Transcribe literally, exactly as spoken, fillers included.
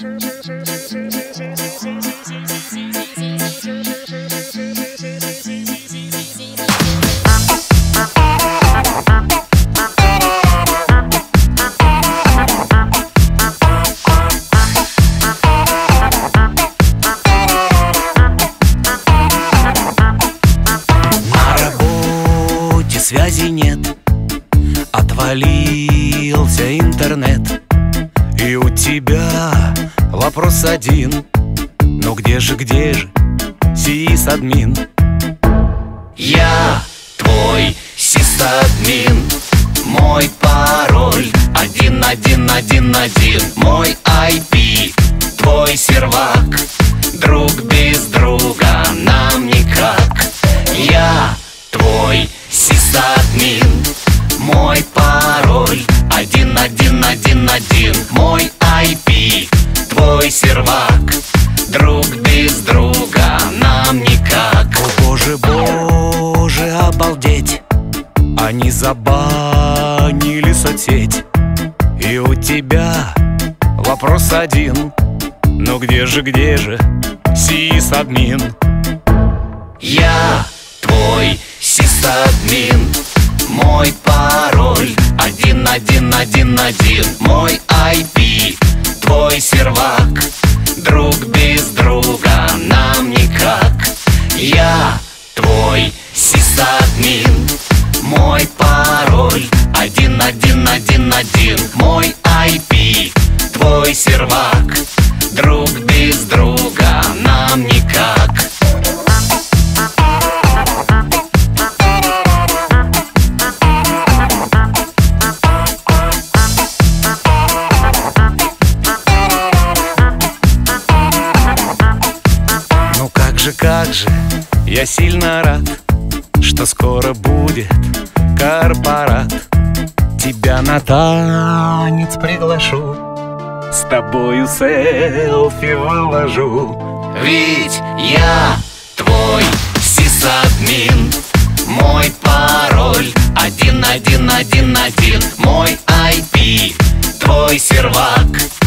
Связи нет, отвалился интернет, и у тебя вопрос один: ну где же, где же сисадмин? Я твой сисадмин, мой пароль один один один один, мой ай пи твой сервак, друг без друга нам никак. Я твой сисадмин, мой пароль один один один один, мой ай пи твой сервак, друг без друга нам никак. О боже, боже, обалдеть, они забанили соцсеть, и у тебя вопрос один: ну где же, где же сисадмин? Я твой сисадмин, мой пароль один один один один, мой ай пи твой сервак, друг без друга нам никак. Я твой сисадмин, мой пароль один один один один, мой ай пи твой сервак, друг без друга нам никак. Как же я сильно рад, что скоро будет корпорат. Тебя на танец приглашу, с тобою селфи выложу. Ведь я твой сисадмин, мой пароль один один один один, мой ай пи твой сервак,